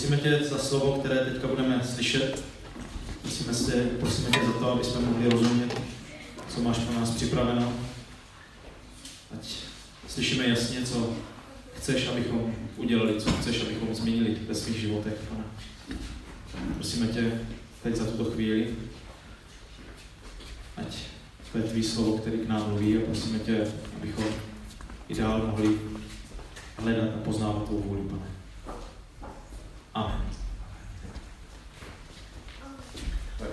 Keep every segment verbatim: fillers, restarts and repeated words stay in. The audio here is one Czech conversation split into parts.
prosíme tě za slovo, které teďka budeme slyšet. Prosíme, tě, prosíme tě za to, aby jsme mohli rozumět, co máš pro nás připraveno. Ať slyšíme jasně, co chceš, abychom udělali, co chceš, abychom změnili ve svých životech, Pane. Prosíme tě teď za tuto chvíli, ať to je tvý slovo, který k nám mluví, a prosíme tě, abychom i dál mohli hledat a poznávat tvou vůli, Pane. Amen. Tak.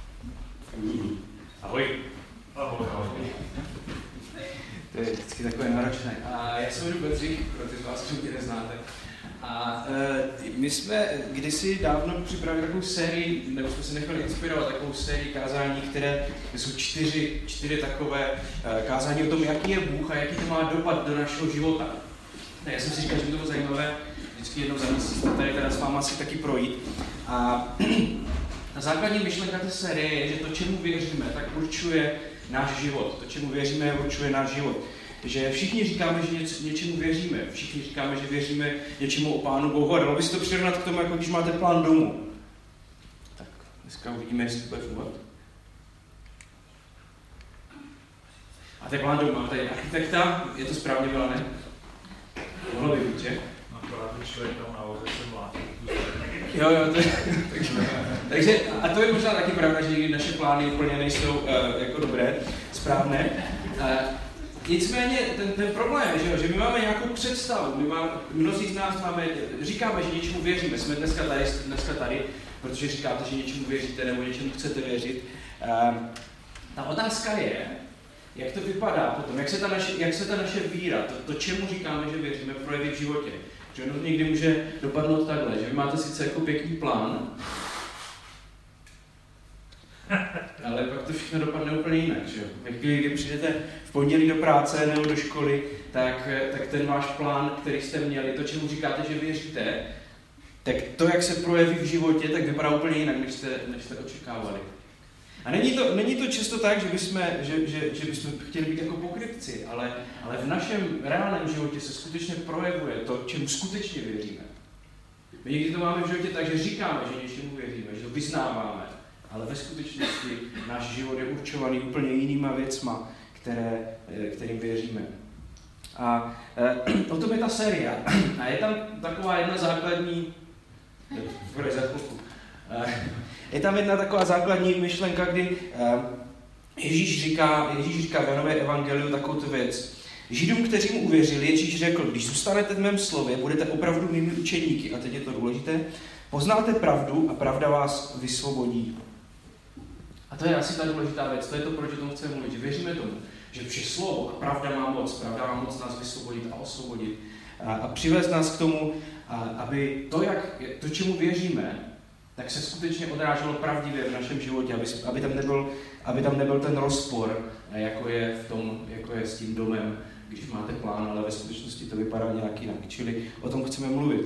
Ahoj. Ahoj, ahoj. To je vždycky takové náročné. A já se jmenuji Bedřich, pro ty z vás, kteří mě neznáte. A e, my jsme kdysi dávno připravili takovou sérii, nebo jsme se nechali inspirovat takovou sérii kázání, které jsou čtyři, čtyři takové e, kázání o tom, jaký je Bůh a jaký to má dopad do našeho života. Tak já jsem si říkal, že by to bylo zajímavé vždycky jednou za měsíc tady teda s váma asi taky projít. A ta základní myšlenka té série je, že to, čemu věříme, tak určuje náš život. To, čemu věříme, určuje náš život. Že všichni říkáme, že něč, něčemu věříme. Všichni říkáme, že věříme něčemu o Pánu Bohu. A dalo by se to přirovnat k tomu, jako když máte plán domu. Tak dneska uvidíme, jestli to bude fungovat. A to je plán domu. Máme tady architekta. Je to správně, Milane? Mohlo by být, že? Akorát ten člověk tam na voze se mlátí. Jo, jo, to je, takže, takže, a to je možná taky pravda, že naše plány úplně nejsou uh, jako dobré, správné. Uh, nicméně ten, ten problém je, že, že my máme nějakou představu, my máme, mnozí z nás máme, říkáme, že něčemu věříme, jsme dneska tady, dneska tady, protože říkáte, že něčemu věříte nebo něčemu chcete věřit. Uh, ta otázka je, jak to vypadá potom, jak se ta naše, jak se ta naše víra, to, to čemu říkáme, že věříme, projeví v životě. Že ono někdy může dopadnout takhle, že vy máte sice jako pěkný plán, ale pak to všechno dopadne úplně jinak, že jo. Ve chvíli, kdy přijdete v pondělí do práce nebo do školy, tak, tak ten váš plán, který jste měli, to, čemu říkáte, že věříte, tak to, jak se projeví v životě, tak vypadá úplně jinak, než jste, než jste očekávali. A není to, není to často tak, že bychom, že, že, že bychom chtěli být jako pokrytci, ale, ale v našem reálném životě se skutečně projevuje to, čemu skutečně věříme. My někdy to máme v životě tak, že říkáme, že něčemu věříme, že to vyznáváme, ale ve skutečnosti náš život je určovaný úplně jinýma věcma, které, kterým věříme. A e, o tom je ta série. A je tam taková jedna základní... Bude za chvilku. Je tam jedna taková základní myšlenka, kdy Ježíš říká, Ježíš říká v Janové evangeliu takovou tu věc. Židům, kteří mu uvěřili, Ježíš řekl, když zůstanete v mém slově, budete opravdu mými učeníky. A teď je to důležité. Poznáte pravdu a pravda vás vysvobodí. A to je asi ta důležitá věc. To je to, proč o tom chceme mluvit. Že věříme tomu, že vše slovo a pravda má moc. Pravda má moc nás vysvobodit a osvobodit. A, a přivést nás k tomu, a, aby to, jak, to, čemu věříme, tak se skutečně odráželo pravdivě v našem životě, aby, aby, tam nebyl, aby tam nebyl ten rozpor, jako je, v tom, jako je s tím domem, když máte plán, ale ve skutečnosti to vypadá nějak jinak. Čili o tom chceme mluvit.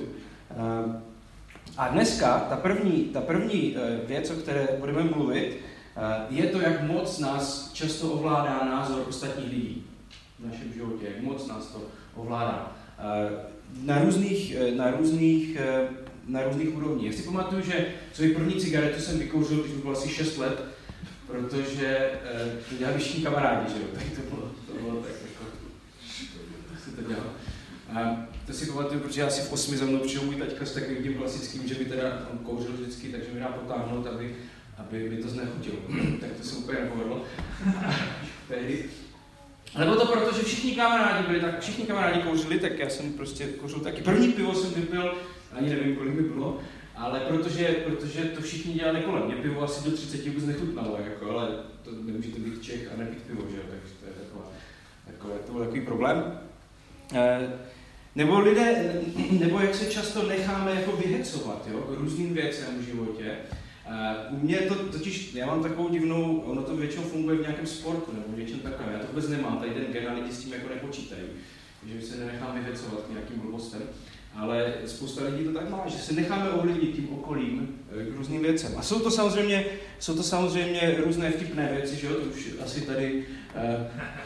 A dneska ta první, ta první věc, o které budeme mluvit, je to, jak moc nás často ovládá názor ostatních lidí v našem životě, jak moc nás to ovládá. Na různých, na různých na různých úrovních. Já si pamatuju, že svou první cigaretu jsem vykouřil, když bylo asi šest let, protože to dělali všichni kamarádi, že jo, tak to bylo, to bylo tak jako, tak se to dělalo. A to si pamatuju, protože asi v osmi za mnou přišel můj taťka s takovým tím klasickým, že by teda on kouřil vždycky, takže mi dá potáhnout, aby, aby mi to znechutilo. Tak to se úplně nepovedlo. Tehdy. Ale bylo to proto, že všichni kamarádi byli tak, všichni kamarádi kouřili, tak já jsem prostě kouřil taky. První pivo jsem vypil, ani nevím, kolik mi bylo, ale protože, protože to všichni dělali kolem. Mě pivo asi do třiceti vůbec nechutnalo, jako, ale to nemůžete být Čech a nepít pivo, že? Takže to je taková, takové, to byl takový problém. E, nebo lidé, nebo jak se často necháme jako vyhecovat, jo, k různým věcem v životě. Uh, u mě to totiž, já mám takovou divnou, ono to většinou funguje v nějakém sportu nebo v něčem takovém, já to vůbec nemám, tady ten gen a lidi s tím jako nepočítají, že se nenechám vyhecovat k nějakým blbostem, ale spousta lidí to tak má, že se necháme ovlivnit tím okolím k různým věcem. A jsou to samozřejmě, jsou to samozřejmě různé vtipné věci, že jo, to už asi tady uh,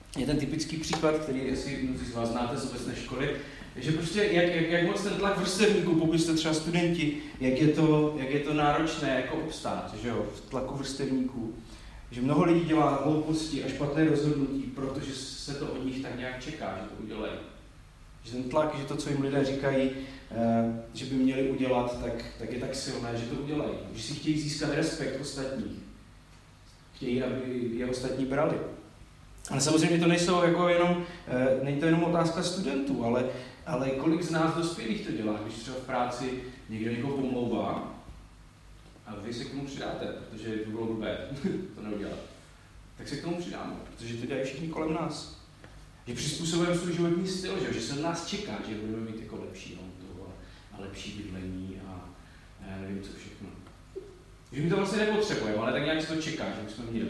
je ten typický případ, který asi mnozí z vás znáte z obecné školy, že prostě jak, jak, jak moc ten tlak vrstevníků, pokud jste třeba studenti, jak je to, jak je to náročné jako obstát, že jo, v tlaku vrstevníků. Že mnoho lidí dělá hlouposti a špatné rozhodnutí, protože se to od nich tak nějak čeká, že to udělají. Že ten tlak, že to, co jim lidé říkají, že by měli udělat, tak, tak je tak silné, že to udělají. Že si chtějí získat respekt ostatních. Chtějí, aby je ostatní brali. Ale samozřejmě to nejsou jako jenom, není to jenom otázka studentů, ale, ale kolik z nás dospělých to dělá, když třeba v práci někdo někoho pomlouvá a vy se k tomu přidáte, protože by bylo blbé to neudělat. Tak se k tomu přidáme, protože to dělají všichni kolem nás. Že přizpůsobujeme svůj životní styl, že, že se od nás čeká, že budeme mít jako lepší auto a lepší bydlení a já nevím co všechno. Že my to vlastně nepotřebujeme, ale tak nějak se to čeká, že bychom měli.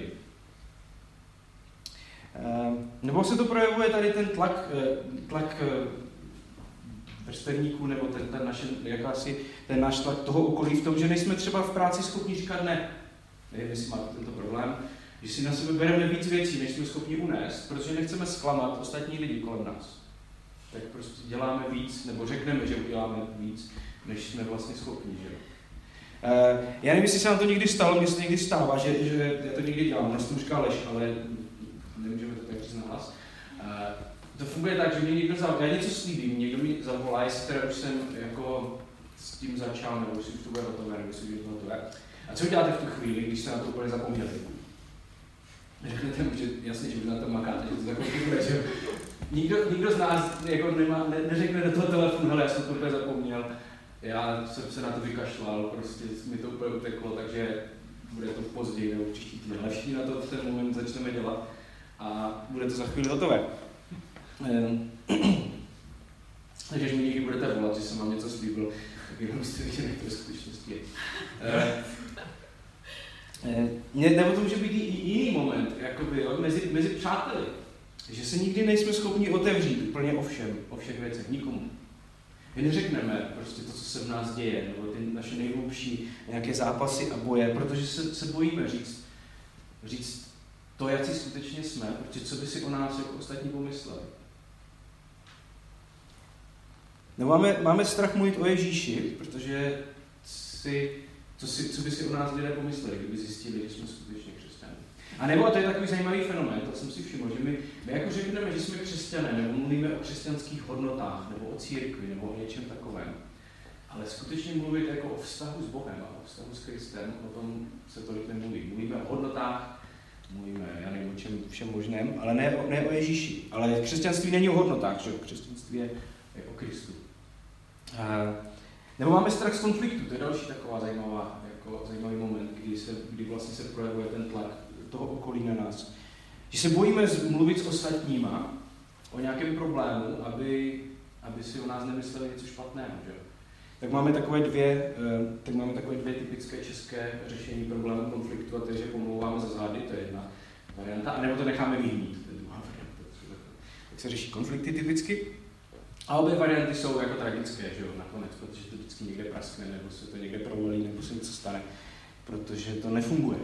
Nebo se to projevuje tady ten tlak, tlak vrstevníků, nebo ten, ten, naše, jakási, ten náš tlak toho okolí v tom, že nejsme třeba v práci schopni říkat ne. Nevím, jestli máte tento problém, že si na sebe bereme víc věcí, než jsme schopni unést, protože nechceme zklamat ostatní lidi kolem nás. Tak prostě děláme víc, nebo řekneme, že uděláme víc, než jsme vlastně schopni. Že? Uh, já nevím, jestli se nám to někdy stalo, mně se někdy stává, že, že já to někdy dělám, než to říká lež, ale nemůžeme to tak říct na hlas. Uh, to funguje tak, že mě někdo zavolá, já něco slíbím, někdo mi zavolá, jestli teda už jsem jako s tím začal, nebo si už to bude hotové, nebo si už to hotové. A co uděláte v tu chvíli, když jste na to úplně zapomněli? Řeknete mu, že jasně, že vy na to makáte, že to takové funguje, že nikdo, nikdo z nás jako nemá, ne, neřekne do toho telefonu, hele, já jsem to úplně zapomněl, já jsem se na to vykašlal, prostě mi to úplně uteklo, takže bude to později nebo příští týden. Ale všichni na to v ten moment začneme dělat a bude to za chvíli hotové. Takže když mi někdy budete volat, že jsem vám něco slíbil, tak jenom jste viděli, jak to ve skutečnosti je. Ne, nebo to může být i jiný moment, jakoby, jo, mezi, mezi přáteli. Že se nikdy nejsme schopni otevřít úplně o všem, o všech věcech, nikomu. My neřekneme prostě to, co se v nás děje, nebo ty naše nejhlubší nějaké zápasy a boje, protože se, se bojíme říct, říct to, jak si skutečně jsme, protože co by si o nás jako ostatní pomysleli. Nebo máme, máme strach mluvit o Ježíši, protože si, co, si, co by si o nás lidé pomysleli, kdyby zjistili, že jsme skutečně křesťané. A nebo, a to je takový zajímavý fenomén, to jsem si všiml, že my, my jako řekneme, že jsme křesťané, nebo mluvíme o křesťanských hodnotách, nebo o církvi, nebo o něčem takovém. Ale skutečně mluvit jako o vztahu s Bohem a o vztahu s Kristem, o tom se tolik nemluví. Mluvíme o hodnotách, mluvíme, já nevím o čem všem možném, ale ne, ne o Ježíši. Ale křesťanství není o hodnotách, že? Křesťanství je, je o Kristu. A, nebo máme strach z konfliktu, to je další taková zajímavá, jako zajímavý moment, kdy, se, kdy vlastně se projevuje ten tlak toho okolí na nás. Že se bojíme mluvit s ostatníma o nějakém problému, aby, aby si o nás nemysleli něco špatného, že? Tak máme takové dvě, tak máme takové dvě typické české řešení problému konfliktu, a to je, že pomlouváme za zády, to je jedna varianta, anebo to necháme vyhnít, to je druhá varianta. Tak se řeší konflikty typicky. A obě varianty jsou jako tragické, že jo, nakonec, protože to vždycky někde praskne, nebo se to někde provolí, nebo se něco stane, protože to nefunguje.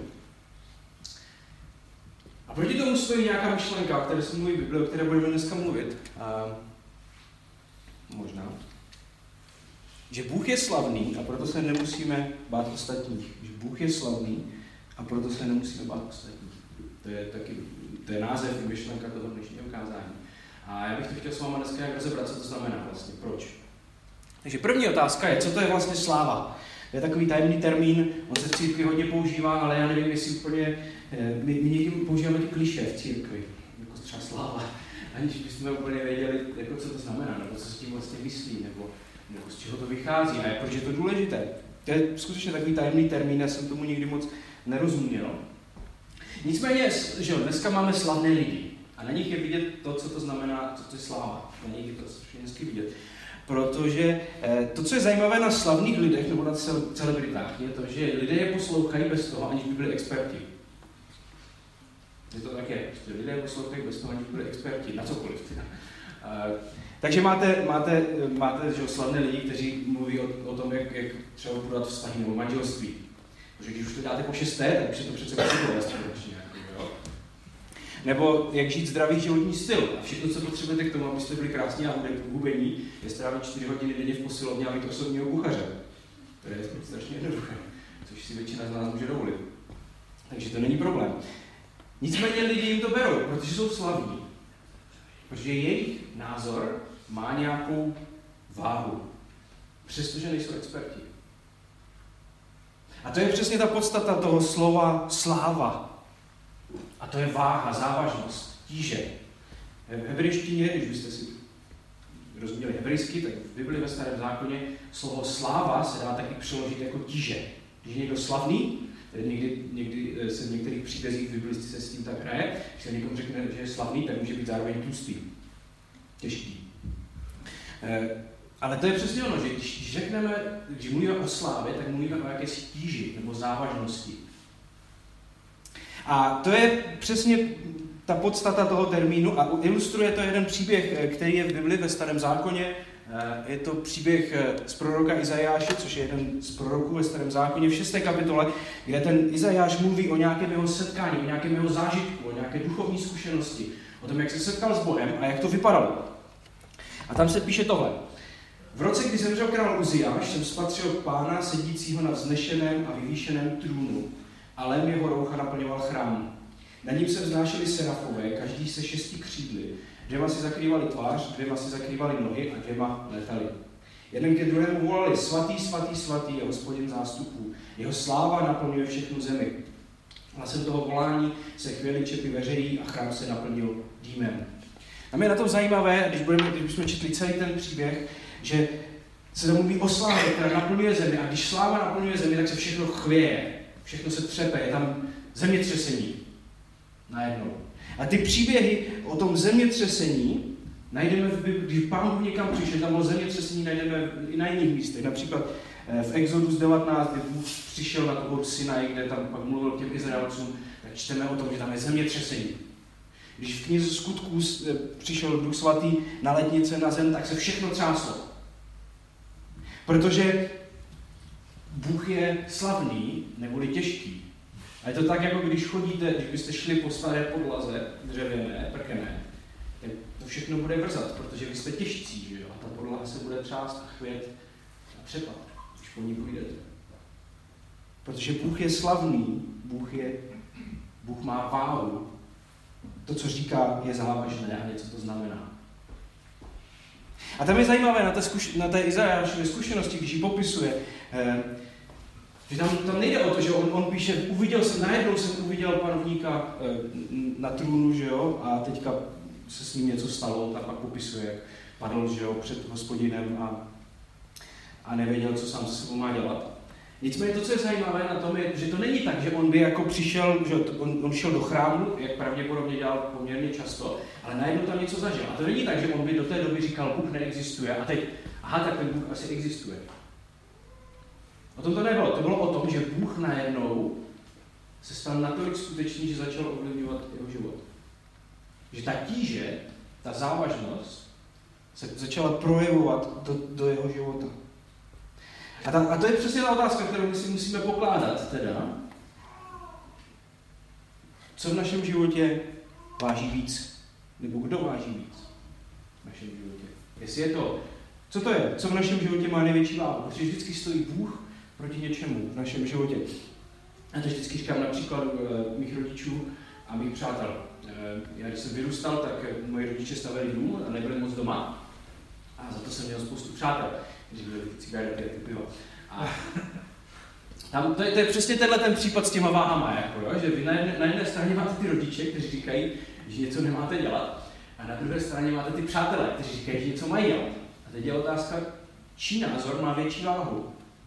A proti tomu stojí nějaká myšlenka, o které se mluví v Bibli, o které budeme dneska mluvit. A možná. Že Bůh je slavný a proto se nemusíme bát ostatních. Že Bůh je slavný a proto se nemusíme bát ostatních. To je taky, to je název i myšlenka toho dnešního kázání. A já bych to chtěl s váma dneska jak rozebrat, co to znamená vlastně, proč. Takže první otázka je, co to je vlastně sláva. To je takový tajemný termín, on se v církvi hodně používá, ale já nevím, jestli úplně, my, my někdy používáme ty klišé v církvi, jako třeba sláva, aniž bychom úplně věděli, jako, co to znamená, nebo co s tím vlastně myslí, nebo, nebo z čeho to vychází a proč je to důležité. To je skutečně takový tajemný termín, já jsem tomu nikdy moc nerozuměl. Nicméně, že dneska máme slavné lidi a na nich je vidět to, co to znamená, co to je sláva. Na nich je to všechny vidět. Protože to, co je zajímavé na slavných lidech nebo na celebritách, je to, že lidé je poslouchají bez toho, aniž by byli experti. Je to tak je, prostě lidé poslouchají bez toho, aniž by byli experti, na cokoliv. Uh, takže máte, máte, máte že, slavné lidi, kteří mluví o, o tom, jak, jak třeba budovat vztahy nebo manželství. Protože když už to dáte po šesté, tak už se to přece potřebuje společně. nebo jak žít zdravý životní styl. A všechno, co potřebujete k tomu, abyste byli krásní a hubení, je strávit čtyři hodiny denně v posilovně a mít osobního kuchaře. To je strašně jednoduché, což si většina z nás může dovolit. Takže to není problém. Nicméně lidi jim to berou, protože jsou slavní. Protože jejich názor má nějakou váhu, přestože nejsou experti. A to je přesně ta podstata toho slova sláva. A to je váha, závažnost, tíže. V hebrejštině, když byste si rozuměli hebrejsky, tak v Bibli ve Starém zákoně slovo sláva se dá taky přeložit jako tíže. Když je někdo slavný, někdy, někdy se v některých příbězích v Bibli se s tím tak hraje, když se někomu řekne, že je slavný, tak může být zároveň tlustý. Těžký. Ale to je přesně ono, že když řekneme, když mluvíme o slávě, tak mluvíme o jakési tíži nebo závažnosti. A to je přesně ta podstata toho termínu a ilustruje to jeden příběh, který je v Bibli ve Starém zákoně. Je to příběh z proroka Izajáše, což je jeden z proroků ve Starém zákoně v šesté kapitole, kde ten Izajáš mluví o nějakém jeho setkání, o nějakém jeho zážitku, o nějaké duchovní zkušenosti, o tom, jak se setkal s Bohem a jak to vypadalo. A tam se píše tohle. V roce, kdy zemřel král Uziáš, jsem spatřil Pána sedícího na vznešeném a vyvýšeném trůnu a lém jeho roucha naplňoval chrám. Na ním se vznášeli serafové, každý se šesti křídly. Dvěma si zakrývali tvář, dvěma si zakrývali nohy a dvěma letali. Jeden ke druhému volali, svatý, svatý, svatý je Hospodin zástupů. Jeho sláva naplňuje všechnu zemi. Hlasem toho volání se chvěli čepy veřejí a chrám se naplnil dýmem. A mě je na tom zajímavé, když, budeme, když bychom četli celý ten příběh, že se tam mluví o slávě, která naplňuje zemi a když sláva naplňuje zemi, tak se všechno chvěje, všechno se třepe, je tam zemětřesení najednou. A ty příběhy o tom zemětřesení najdeme, v Bibli, když Pán Bůh někam přišel, tam bylo zemětřesení, najdeme i na jiných místech. Například v Exodus devatenáct, kdy Bůh přišel na toho Sinaj, kde tam pak mluvil k těm Izraelcům, tak čteme o tom, že tam je zemětřesení. Když v knize Skutků přišel Duch Svatý na lednice na zem, tak se všechno třáslo. Protože Bůh je slavný, neboli těžký. A je to tak, jako když chodíte, když byste šli po staré podlaze, dřevěné, prkené, tak to všechno bude vrzat, protože vy jste těžcí, že jo? A ta podlaha se bude třást a chvět a přepat, když po ní půjdete. Protože Bůh je slavný, Bůh, je, Bůh má váhu. To, co říká, je závažné a něco to znamená. A tam je zajímavé na té, zkuš- na té Izajášově zkušenosti, když ji popisuje, eh, že tam, tam nejde o to, že on, on píše, uviděl jsem, najednou jsem uviděl panovníka eh, na trůnu, že jo, a teďka se s ním něco stalo, a pak popisuje, jak padl, že jo, před Hospodinem a, a nevěděl, co sám se sebou má dělat. Nicméně to, co je zajímavé na tom, je, že to není tak, že on by jako přišel, že on, on šel do chrámu, jak pravděpodobně dělal poměrně často, ale najednou tam něco zažil. A to není tak, že on by do té doby říkal, Bůh neexistuje a teď, aha, tak ten Bůh asi existuje. O tom to nebylo. To bylo o tom, že Bůh najednou se stal natolik skutečný, že začal ovlivňovat jeho život. Že ta tíže, ta závažnost se začala projevovat do, do jeho života. A, ta, a to je přesně ta otázka, kterou my si musíme pokládat teda. Co v našem životě váží víc? Nebo kdo váží víc v našem životě? Jestli je to, co to je? Co v našem životě má největší váhu? Protože vždycky stojí Bůh proti něčemu v našem životě. A to vždycky říkám na příkladu uh, mých rodičů a mých přátel. Uh, já když jsem vyrůstal, tak uh, moji rodiče stavili dům a nebyli moc doma. A za to jsem měl spoustu přátel, kteří byli cigarety a ty pivo. A tam, to, je, to je přesně tenhle ten případ s těma váhama, jako, jo? Že vy na jedné, na jedné straně máte ty rodiče, kteří říkají, že něco nemáte dělat, a na druhé straně máte ty přátelé, kteří říkají, že něco mají dělat. A teď je otázka, čí názor má větší váhu.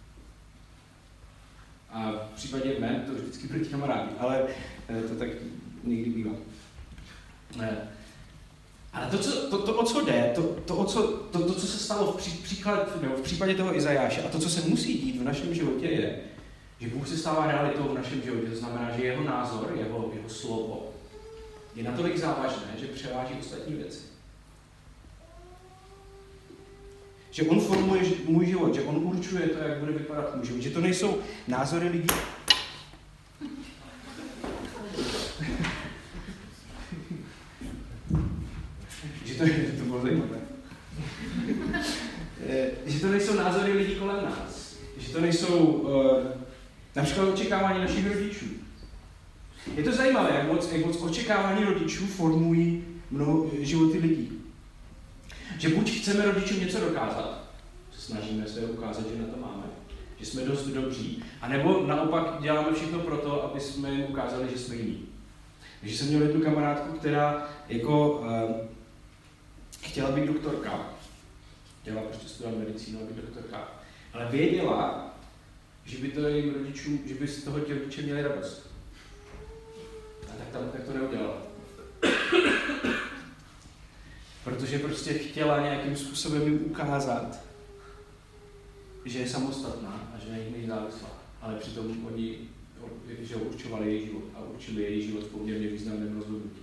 A v případě mém to vždycky byli kamarádi, ale to tak někdy bývá. Ale to, co, to, to o co jde, to, to, o co, to, to, co se stalo v, pří, příklad, nebo v případě toho Izajáše a to, co se musí dít v našem životě, je, že Bůh se stává realitou v našem životě. To znamená, že jeho názor, jeho, jeho slovo je natolik závažné, že převáží ostatní věci. Že on formuje můj život, že on určuje to, jak bude vypadat můj život. Že to nejsou názory lidí. že to, to bylo zajímavé. Že to nejsou názory lidí kolem nás. Že to nejsou uh, například očekávání našich rodičů. Je to zajímavé, jak moc, jak moc očekávání rodičů formují mnoho životy lidí. Že buď chceme rodičům něco dokázat, snažíme se ukázat, že na to máme, že jsme dost dobří, anebo naopak děláme všechno pro to, aby jsme jim ukázali, že jsme jiní. Takže jsem měl jednu kamarádku, která jako uh, chtěla být doktorka, chtěla prostě studovat medicínu a být doktorka, ale věděla, že by to jejím rodičům, že by z toho ti rodiče měli radost. A tak tam tak to neudělala. Protože prostě chtěla nějakým způsobem jim ukázat, že je samostatná a že na nich není závislá. Ale přitom oni že určovali její život a určili její život v poměrně významném rozhodnutí.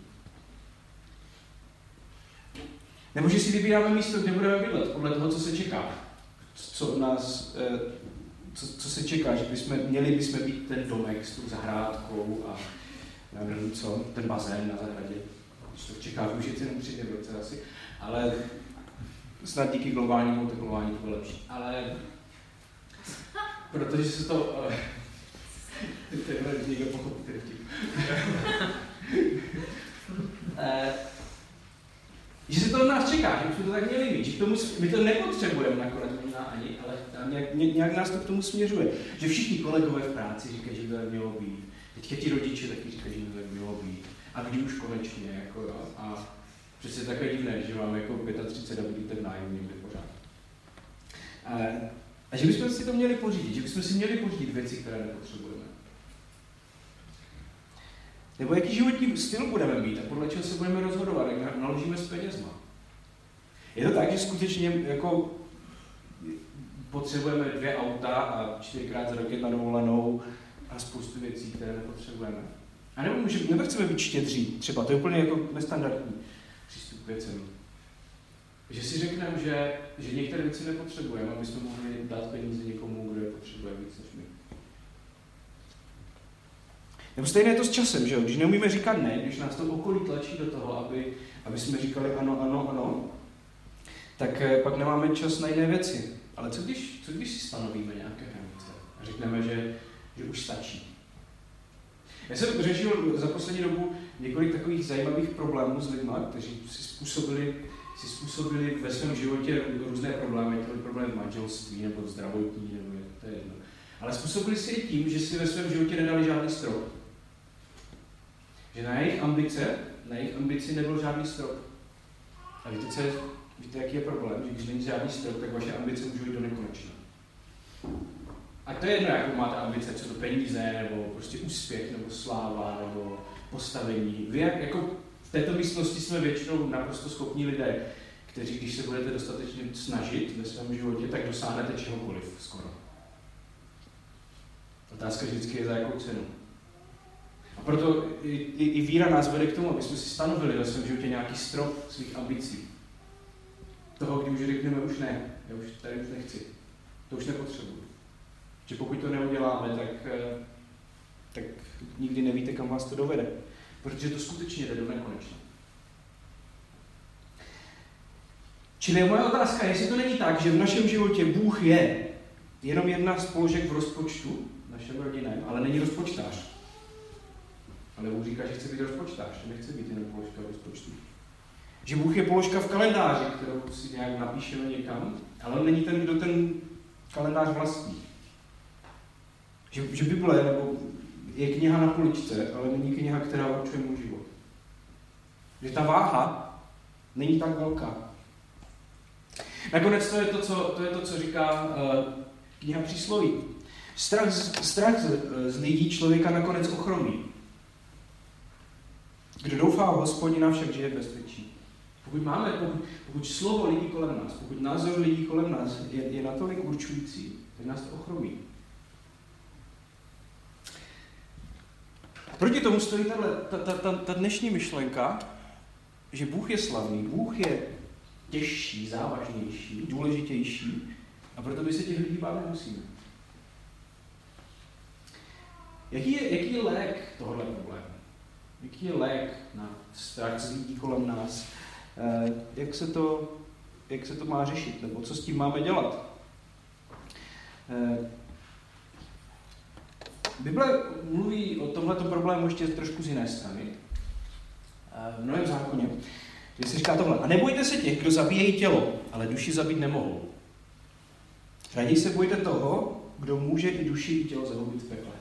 Nebo že si vybíráme místo, kde budeme bydlet, podle toho, co se čeká. Co od nás, co, co se čeká, že bychom, měli bychom být ten domek s tou zahrádkou a nevím co, ten bazén na zahradě. Když to čeká využít jenom tři dny v roce asi, ale snad díky globálnímu oteplování to bylo lepší. Ale protože se to... Tenhle někdo pochopí ten vtip. Že se to od nás čeká, že bychom to tak měli mít, že k tomu, my to nepotřebujeme nakonec možná ani, ale nějak, nějak nás to k tomu směřuje. Že všichni kolegové v práci říkají, že by to tak mělo být. Teďka ti rodiče taky říkají, že by to tak mělo být. A kdy už konečně, jako, a, a přece je takové divné, že máme jako třicet pět a bydlíte v nájmu někde pořád. A, a že bychom si to měli pořídit, že bychom si měli pořídit věci, které nepotřebujeme. Nebo jaký životní styl budeme mít a podle čeho se budeme rozhodovat, jak naložíme s penězma. Je to tak, že skutečně jako potřebujeme dvě auta a čtyřikrát za rok na dovolenou a spoustu věcí, které nepotřebujeme. A nebo, můžeme, nebo chceme být štědří, třeba, to je úplně jako nestandardní přístup k věcem. Že si řekneme, že, že některé věci nepotřebujeme, aby jsme mohli dát peníze někomu, kdo je potřebuje víc než my. Nebo stejné je to s časem, že jo? Když neumíme říkat ne, když nás to okolí tlačí do toho, aby, aby jsme říkali ano, ano, ano, tak pak nemáme čas na jiné věci. Ale co když, co když si stanovíme nějaké hranice a řekneme, že, že už stačí? Já jsem řešil za poslední dobu několik takových zajímavých problémů s lidmi, kteří si způsobili, si způsobili ve svém životě různé problémy, to byly problémy v manželství nebo zdravotní, nebo je, to je jedno. Ale způsobili si je tím, že si ve svém životě nedali žádný strop. Že na jejich ambice, na jejich ambici nebyl žádný strop. A víte, co je, víte, jaký je problém? Že když není žádný strop, tak vaše ambice můžou jít do nekonečna. A to je jedno, jakou máte ambice, co to peníze, nebo prostě úspěch, nebo sláva, nebo postavení. Vy jako v této místnosti jsme většinou naprosto schopní lidé, kteří, když se budete dostatečně snažit ve svém životě, tak dosáhnete čehokoliv skoro. Otázka vždycky je, za jakou cenu. A proto i, i, i víra nás vede k tomu, aby jsme si stanovili ve svém životě nějaký strop svých ambicí. Toho, kdy už řekneme, už ne, já už tady už nechci, to už nepotřebuji. Že pokud to neuděláme, tak, tak nikdy nevíte, kam vás to dovede. Protože to skutečně jde do nekonečna. Čili moje otázka je, jestli to není tak, že v našem životě Bůh je jenom jedna z položek v rozpočtu, našem rodinném, ale není rozpočtář. Ale Bůh říká, že chce být rozpočtář, že nechce být jenom položka v rozpočtu. Že Bůh je položka v kalendáři, kterou si nějak napíšeme někam, ale on není ten, kdo ten kalendář vlastní. Že, že Bible nebo je kniha na poličce, ale není kniha, která určuje můj život. Že ta váha není tak velká. Nakonec to je to, co, to, je to, co říká uh, kniha Přísloví. Strach, strach z, z lidí člověka nakonec ochromí. Kdo doufá v Hospodina, však žije v bezpečí. Pokud máme, pokud, pokud slovo lidí kolem nás, pokud názor lidí kolem nás je, je natolik určující, tak nás to ochromí. Proti tomu stojí tato, ta, ta, ta dnešní myšlenka, že Bůh je slavný, Bůh je těžší, závažnější, důležitější a proto my se těch lidí bát nemusíme. Jaký je, jaký je lék tohohle problému? Jaký je lék na strach z lidí kolem nás Jak se to, jak se to má řešit, nebo co s tím máme dělat? Bible mluví o tomhleto problému ještě trošku z jiné strany. V Novém zákoně, kde se říká tohle. A nebojte se těch, kdo zabíjejí tělo, ale duši zabít nemohou. Raději se bojte toho, kdo může i duši, i tělo zahubit v pekle.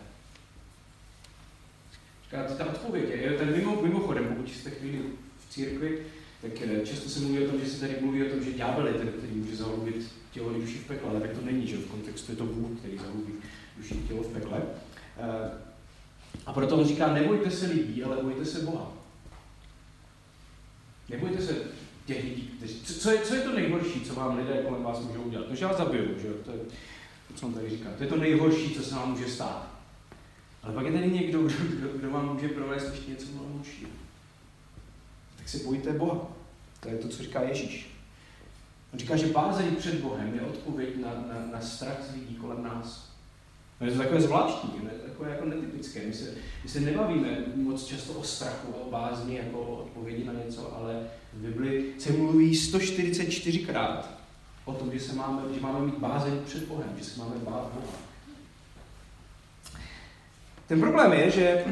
Říká, ta odpověď je, ten mimo, mimochodem, pokud jste chvíli v církvi, tak často se mluví o tom, že se tady mluví o tom, že ďábel je ten, který může zahubit tělo i duši v pekle, ale tak to není, že v kontextu je to Bůh, který zahubí duši i tělo v pekle. A proto on říká, nebojte se lidí, ale bojte se Boha. Nebojte se těch lidí, kteří... Co je, co je to nejhorší, co vám lidé kolem vás můžou udělat? To, že vás zabijou, že jo? To je to, co on tady říká. To je to nejhorší, co se vám může stát. Ale pak je tady někdo, kdo, kdo, kdo vám může provést ještě něco mnohem horšího. Tak se bojte Boha. To je to, co říká Ježíš. On říká, že bázeň před Bohem je odpověď na, na, na strach z lidí kolem nás. No je to takové zvláštní, ne? Takové jako netypické. My se, my se nebavíme moc často o strachu, o bázni, jako o odpovědi na něco, ale v Bibli se mluví sto čtyřicet čtyřikrát o tom, že, se máme, že máme mít bázeň před Bohem, že se máme bát Boha. Ten problém je, že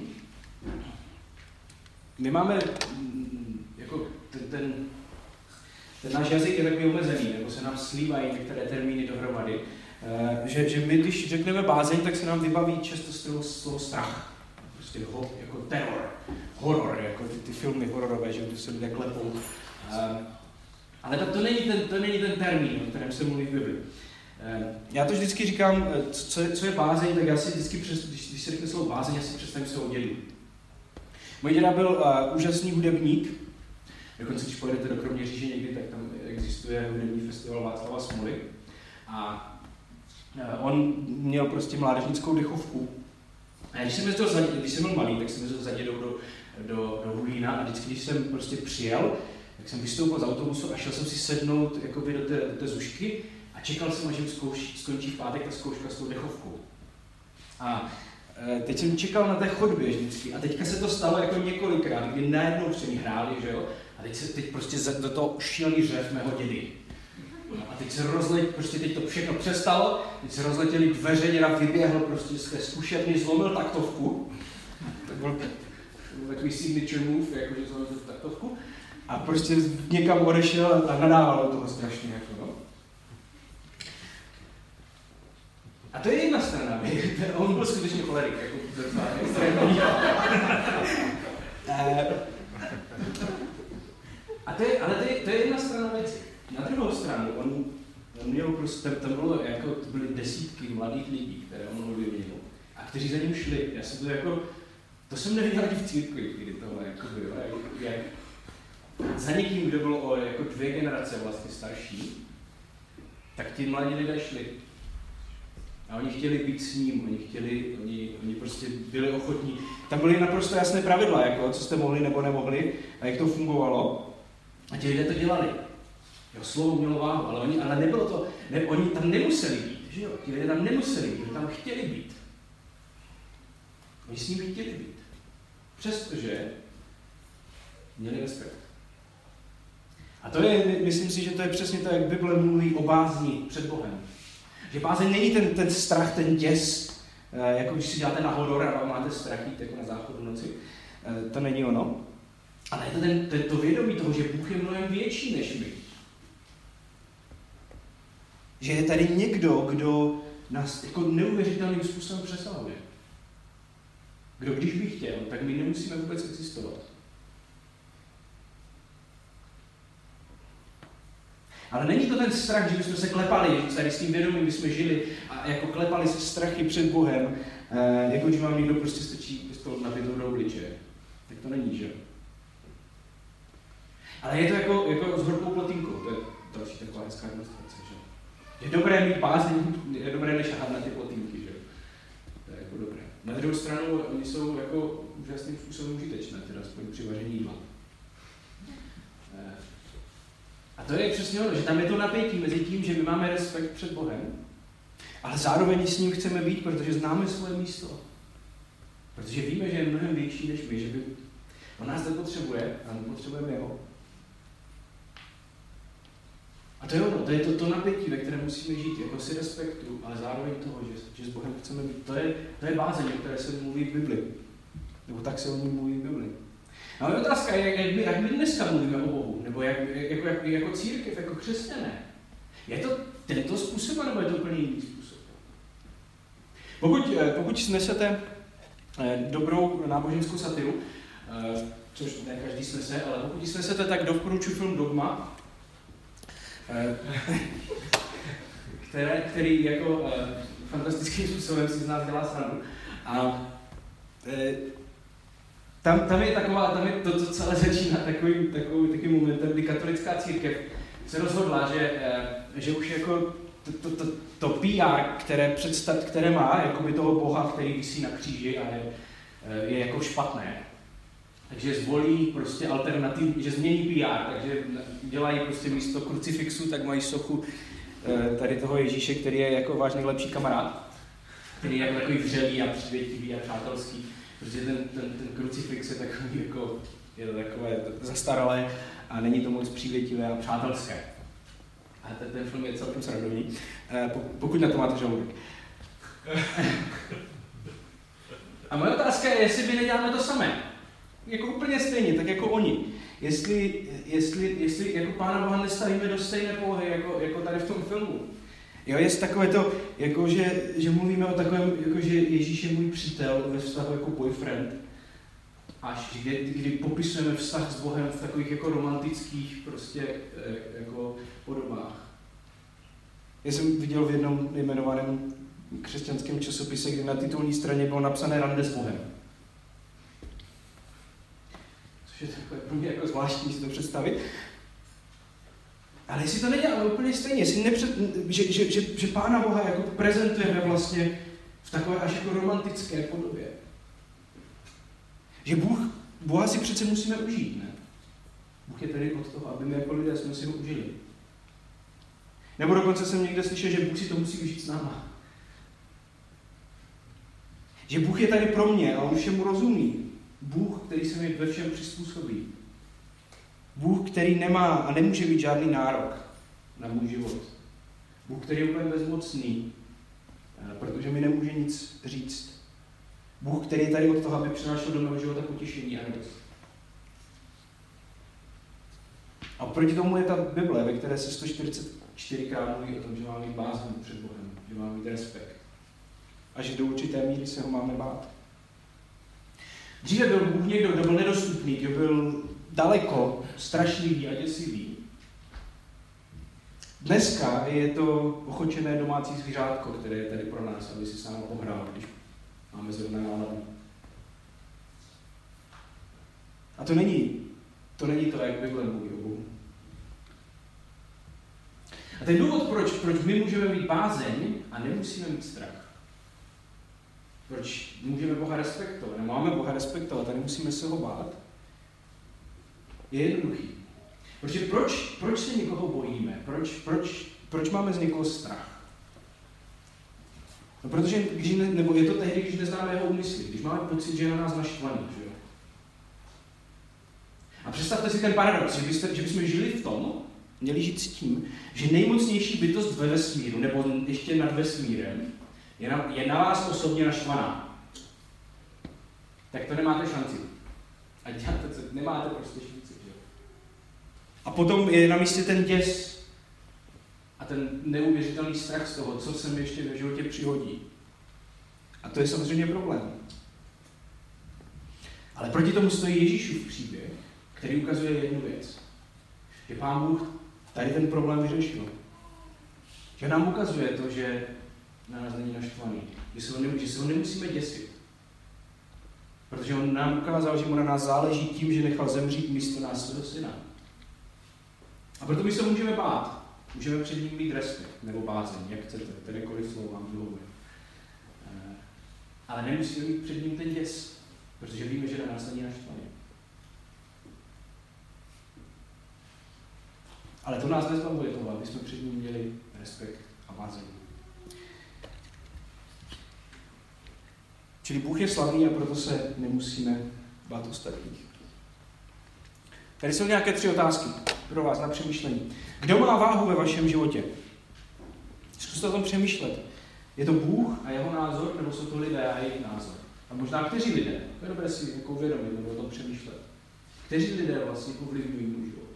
my máme jako ten, ten, ten náš jazyk je takový omezený, nebo se nám slívají některé termíny dohromady. Že, že my, když řekneme bázeň, tak se nám vybaví často slovo strach. Prostě ho, jako teror, horor, jako ty, ty filmy hororové, že kde se lidé klepou. Um, ale to, to, není ten, to není ten termín, o kterém se mluví v Bibli. Um, já to vždycky říkám, co je, co je bázeň, tak já si vždycky, přes, když, když se řekne slovo bázeň, já si představím svého dědu. Můj děda byl uh, úžasný hudebník. Dokonce, když pojedete do Kroměříže někdy, tak tam existuje hudební festival Václava Smoly. A on měl prostě mládežnickou dechovku. A když jsem, jezdil za, když jsem byl malý, tak jsem jezdil za dědou do, do, do Hulína a vždycky, když jsem prostě přijel, tak jsem vystoupil z autobusu a šel jsem si sednout jakoby do té, do té zušky a čekal jsem, až jim zkouš, skončí v pátek ta zkouška s tou dechovkou. A e, teď jsem čekal na té chodbě vždycky a teďka se to stalo jako několikrát, kdy najednou při hráli, že jo, a teď se teď prostě do toho šílený řev mého dědy. A teď se rozletěli, prostě teď to všechno přestalo, teď se rozletěli dveře, děda vyběhl prostě z té zkušebny, zlomil taktovku. To byl, to byl takový signature move, jakože zlomil taktovku. A prostě někam odešel a nadával toho strašně, jako no. A to je jedna strana, on byl skutečně cholerik, jako extrémní. A to je, ale to je, to je jedna strana věci. Na druhou stranu, on, on měl prostě, tam bylo jako, to byly desítky mladých lidí, které on mluvil měl, a kteří za ním šli. Já jsem to jako, to jsem neviděl ani v církvi, kdy tohle jako bylo, jak, jak za někým, kdo byl o jako dvě generace vlastně starší, tak ti mladí lidé šli. A oni chtěli být s ním, oni chtěli, oni, oni prostě byli ochotní. Tam byly naprosto jasné pravidla, jako, co jste mohli nebo nemohli, a jak to fungovalo. A ti lidé to dělali. Jo, slovo mělo váhu, ale, oni, ale nebylo to, ne, oni tam nemuseli být, že jo, ti lidé tam nemuseli být, tam chtěli být. Oni s ním chtěli být. Přestože měli respekt. A to je, myslím si, že to je přesně to, jak Bible mluví o bázni před Bohem. Že bázeň není ten, ten strach, ten děs, jako když si děláte na horor a máte strach jít jako na záchodu noci. To není ono. Ale je to ten, ten, to vědomí toho, že Bůh je mnohem větší než my. Že je tady někdo, kdo nás jako neuvěřitelným způsobem přesahuje. Kdo když by chtěl, tak my nemusíme vůbec existovat. Ale není to ten strach, že bychom se klepali, že tady s tím vědomím bychom žili a jako klepali se strachy před Bohem, jako když vám někdo prostě strčí pistol na pětou do obličeje. Tak to není, že? Ale je to jako, jako s horkou plotínkou, to je další taková hezká demonstrace, že? Je dobré mít bázeň, je dobré nešahat na ty plotínky, že? To je jako dobré. Na druhou stranu, oni jsou jako úžasným způsobem užitečné, teda aspoň při vaření jídla. A to je přesně ono, že tam je to napětí mezi tím, že my máme respekt před Bohem, ale zároveň s ním chceme být, protože známe svoje místo. Protože víme, že je mnohem větší než my, že by on nás nepotřebuje a nepotřebujeme jeho. A to je ono, to je to, to napětí, ve kterém musíme žít, jako si respektu, ale zároveň toho, že, že s Bohem chceme být. To je, to je bázeň, o které se mluví v Bibli. Nebo tak se o ní mluví v Bibli. A moje otázka je, jak my, jak my dneska mluvíme o Bohu, nebo jak, jako, jako, jako církev, jako křesťané. Je to tento způsob, nebo je to úplně jiný způsob? Pokud, pokud snesete dobrou náboženskou satiru, což ne každý snese, ale pokud ji snesete, tak doporučuji film Dogma, které, který jako fantastickým způsobem si z nás dělá srandu. A tam, tam je taková, tam je to, co celé začíná takovým, takovým, takovým momentem, kdy katolická církev se rozhodla, že, že už jako to, to, to, to P R, které, představ, které má, jakoby toho Boha, který visí na kříži a je, je jako špatné. Takže zvolí prostě alternativ, že změní P R, takže dělají prostě místo krucifixu, tak mají sochu tady toho Ježíše, který je jako váš nejlepší kamarád, který je jako takový vřelý a přivětivý a přátelský. Protože ten, ten, ten krucifix je takový jako, je to takové zastaralé a není to moc přívětivé a přátelské. A ten, ten film je celkem srandovní, pokud na to máte žaludek. A moje otázka je, jestli my neděláme to samé. Jako úplně stejně, tak jako oni. Jestli, jestli, jestli jako Pána Boha nestavíme do stejné polohy, jako, jako tady v tom filmu. Jo, jest takové to, jako že, že mluvíme o takovém, jako že Ježíš je můj přítel ve vztahu jako boyfriend. Až kdy, kdy popisujeme vztah s Bohem v takových jako romantických prostě jako podobách. Já jsem viděl v jednom jmenovaném křesťanském časopise, kde na titulní straně bylo napsané Rande s Bohem. Což je takové pro mě jako zvláštní si to představit. Ale jestli to neděláme úplně stejně, jestli nepřed, že, že, že, že Pána Boha jako prezentujeme vlastně v takové až jako romantické podobě. Že Bůh, Boha si přece musíme užít, ne? Bůh je tady od toho, aby my jako lidé jsme si ho užili. Nebo dokonce jsem někde slyšel, že Bůh si to musí užít s náma. Že Bůh je tady pro mě a on všemu rozumí. Bůh, který se mi ve všem přizpůsobí. Bůh, který nemá a nemůže být žádný nárok na můj život. Bůh, který je úplně bezmocný, protože mi nemůže nic říct. Bůh, který je tady od toho, aby přinášel do mého života potěšení a radost. A proti tomu je ta Bible, ve které se sto čtyřicet čtyřikrát mluví o tom, že máme mít bázeň před Bohem, že máme mít respekt. A že do určité míry se ho máme bát. Dříve byl Bůh někdo, kdo byl nedostupný, kdo byl daleko strašlivý a děsivý. Dneska je to ochočené domácí zvířátko, které je tady pro nás, aby si s námi pohrál, když máme zrovna náladu. A to není, to není to, jak Bible mluví o Bohu. A ten důvod, proč, proč my můžeme mít bázeň a nemusíme mít strach. Proč můžeme Boha respektovat, nemáme Boha respektovat a nemusíme se ho bát, je jednoduchý. Protože proč, proč se někoho bojíme? Proč, proč, proč máme z někoho strach? No protože, když ne, nebo je to tehdy, když neznáme jeho úmysly, když máme pocit, že je na nás naštvaný, že jo? A představte si ten paradox, že, byste, že bychom žili v tom, měli žít s tím, že nejmocnější bytost ve vesmíru, nebo ještě nad vesmírem, je na, je na vás osobně naštvaná. Tak to nemáte šanci. A děláte to, nemáte prostě šanci, že jo? A potom je na místě ten děs a ten neuvěřitelný strach z toho, co se mi ještě v životě přihodí. A to je samozřejmě problém. Ale proti tomu stojí Ježíšův příběh, který ukazuje jednu věc. Že Pán Bůh tady ten problém vyřešil. Že nám ukazuje to, že na nás není naštvaný. Že se ho, ne, že se ho nemusíme děsit. Protože on nám ukázal, že mu na nás záleží tím, že nechal zemřít místo nás svého syna. A proto my se můžeme bát. Můžeme před ním mít respekt, nebo bázeň, jak chcete, kterékoliv slovo vám vyhovuje. Ale nemusíme mít před ním ten děs, protože víme, že na nás není naštvaný. Ale to nás nezbavuje toho, aby jsme před ním měli respekt a bázeň. Čili Bůh je slavný a proto se nemusíme bát ostatních. Tady jsou nějaké tři otázky. pro vás na přemýšlení. Kdo má váhu ve vašem životě? Zkuste o tom přemýšlet. Je to Bůh a jeho názor, nebo jsou to lidé a jejich názor? A možná kteří lidé? To je dobré si jako uvědomit, nebo o tom přemýšlet. Kteří lidé vlastně ovlivňují můj život?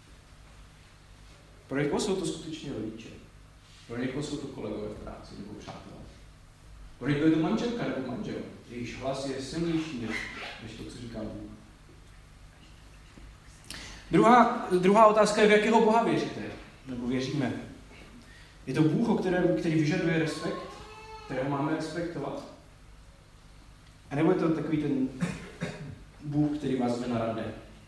Pro někoho jsou to skutečně rodiče. Pro někoho jsou to kolegové v práci nebo přátelé. Pro někoho je to manželka nebo manžel. Jejíž hlas je silnější než, než to, co říká Bůh. Druhá, druhá otázka je, v jakého Boha věříte? Nebo věříme? Je to Bůh, o kterém, který vyžaduje respekt, kterého máme respektovat? A nebo je to takový ten Bůh, který vás zve na rande?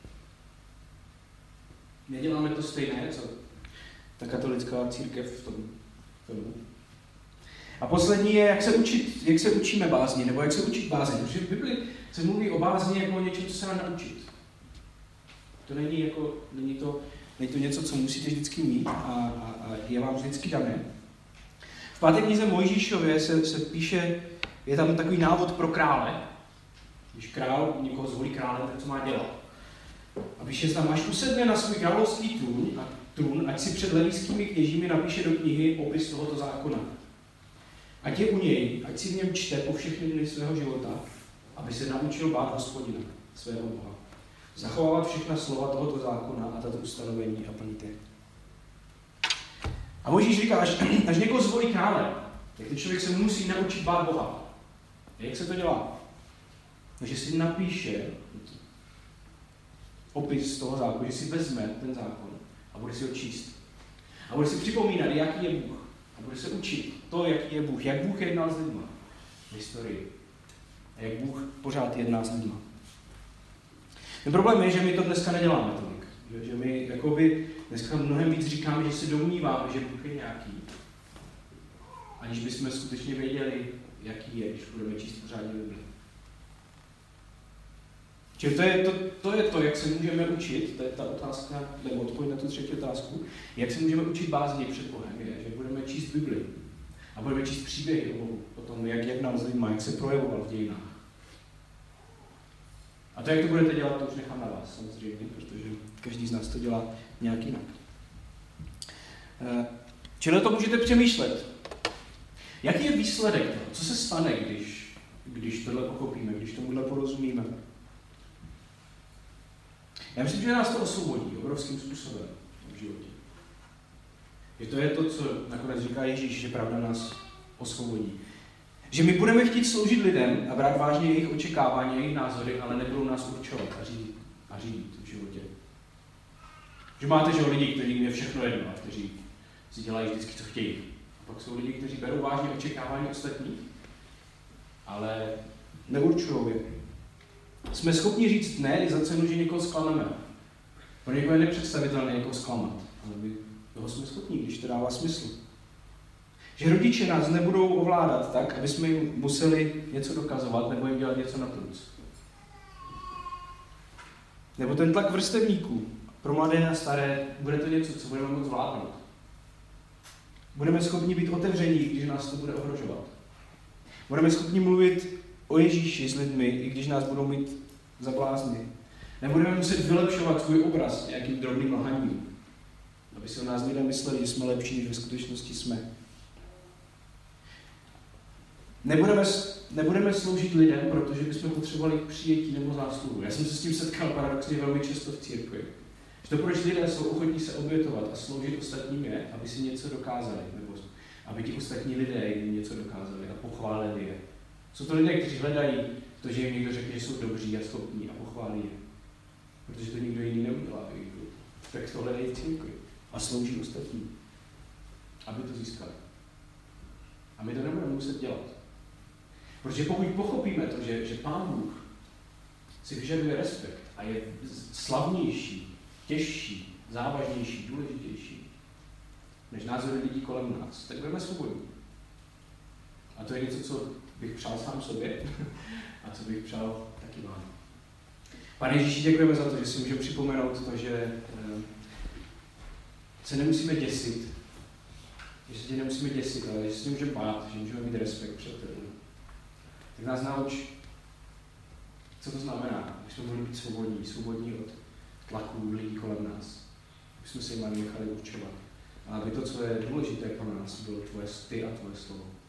Neděláme to stejné, co ta katolická církev v tom filmu. A poslední je, jak se, učit, jak se učíme bázni, nebo jak se učit bázni. Protože v Bibli se mluví o bázni jako o něčem, co se má naučit. To není, jako, není, to, není to něco, co musíte vždycky mít a, a, a je vám vždycky dané. V páté knize Mojžíšově se, se píše, je tam takový návod pro krále. Když král někoho zvolí králem, tak co má dělat? A píše tam, až usedne na svůj královský trůn, a trůn, ať si před levijskými kněžími napíše do knihy opis tohoto zákona. Ať je u něj, ať si v něm čte po všechny dny svého života, aby se naučil bát Hospodina, svého Boha. Zachovávat všechna slova tohoto zákona a tato ustanovení a plnit je. A Mojžíš říká, až, až někoho zvolí krále, tak ten člověk se musí naučit bát Boha. A jak se to dělá? Takže si napíše opis toho zákona, že si vezme ten zákon a bude si ho číst. A bude si připomínat, jaký je Bůh. A bude se učit to, jaký je Bůh. Jak Bůh jednal s lidma v historii. A jak Bůh pořád jedná s lidma. Ten problém je, že my to dneska neděláme tolik. Že, že my jakoby dneska mnohem víc říkáme, že si domníváme, že Bůh je nějaký. Aniž bychom skutečně věděli, jaký je, když budeme číst pořádně Bibli. Čili to je to, to je to, jak se můžeme učit, to je ta otázka, nebo odpověď na tu třetí otázku, jak se můžeme učit bázni před Bohem, je, že budeme číst Bibli a budeme číst příběhy o, o tom, jak jednal s lidma, jak se projevoval v dějinách. A to, jak to budete dělat, to už nechám na vás, samozřejmě, protože každý z nás to dělá nějak jinak. Čili o tom můžete přemýšlet. Jaký je výsledek toho? Co se stane, když, když tohle pochopíme, když tomuhle porozumíme? Já myslím, že nás to osvobodí obrovským způsobem v životě. Že to je to, co nakonec říká Ježíš, že pravda nás osvobodí. Že my budeme chtít sloužit lidem a brát vážně jejich očekávání, jejich názory, ale nebudou nás určovat a řídit, a řídit v životě. Že máte, že lidi, kteří mě všechno jedno a kteří si dělají vždycky, co chtějí. A pak jsou lidi, kteří berou vážně očekávání ostatních, ale neurčují je. Jsme schopni říct ne i za cenu, že někoho zklameme. Pro někoho je nepředstavitelné někoho zklamat, ale my toho jsme schopni, když to dává smysl. Že rodiče nás nebudou ovládat tak, aby jsme jim museli něco dokazovat nebo jim dělat něco na plus. Nebo ten tlak vrstevníků pro mladé a staré, bude to něco, co budeme moct zvládnout. Budeme schopni být otevření, když nás to bude ohrožovat. Budeme schopni mluvit o Ježíši s lidmi, i když nás budou mít za blázny. Nebudeme muset vylepšovat svůj obraz nějakým drobným lhaním, aby si o nás lidé mysleli, že jsme lepší, než ve skutečnosti jsme. Nebudeme, nebudeme sloužit lidem, protože bychom potřebovali přijetí nebo zásluhu. Já jsem se s tím setkal paradoxně velmi často v církvi. Že to, proč lidé jsou ochotní se obětovat a sloužit ostatním je, aby si něco dokázali, nebo aby ti ostatní lidé jim něco dokázali a pochválili je. Jsou to lidé, kteří hledají to, že jim někdo řekne, že jsou dobří a schopní a pochválí je. Protože to nikdo jiný neudělá. Tak to hledají v církvi a slouží ostatním, aby to získali. A my to nebudeme muset dělat. Protože pokud pochopíme to, že, že Pán Bůh si vyžaduje respekt a je slavnější, těžší, závažnější, důležitější než názory lidí kolem nás, tak budeme svobodní. A to je něco, co bych přál sám sobě a co bych přál taky vám. Pane Ježíši, děkujeme za to, že si můžeme připomenout to, že se nemusíme děsit, že se tě nemusíme děsit, ale že se můžeme bát, že můžeme mít respekt před tebou. Tak nás nauč, co to znamená, když jsme mohli být svobodní, svobodní od tlaku lidí kolem nás. jsme se jim nechali určovat. A aby to, co je důležité pro nás, bylo tvoje ty a tvoje slovo.